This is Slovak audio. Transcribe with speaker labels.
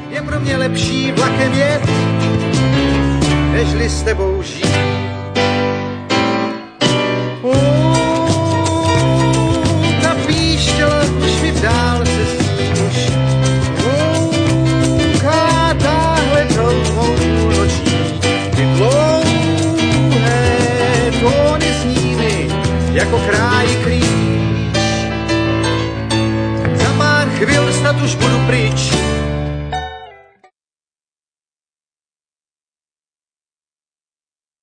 Speaker 1: Je pro mě lepší vlakem jet, nežli s tebou žít. Ta píšťala už mi v dálce sní, už hlouká táhle dlouhou noční. Ty dlouhé tóny zní mi jako kráji kríž. Za pár chvil snad už budu pryč,